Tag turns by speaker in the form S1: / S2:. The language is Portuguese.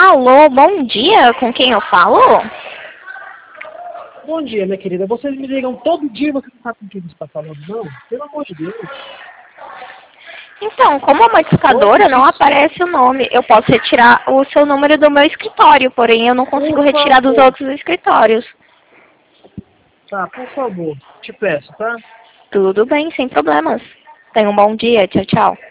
S1: Alô, bom dia, com quem eu falo?
S2: Bom dia, minha querida. Vocês me ligam todo dia e você não sabe com quem você está falando, não? Pelo amor de Deus.
S1: Então, como a modificadora não aparece o nome, eu posso retirar o seu número do meu escritório, porém eu não consigo
S2: Por
S1: retirar dos
S2: favor.
S1: outros escritórios.
S2: Tá, por favor. Te peço, tá?
S1: Tudo bem, sem problemas. Tenha um bom dia, tchau, tchau.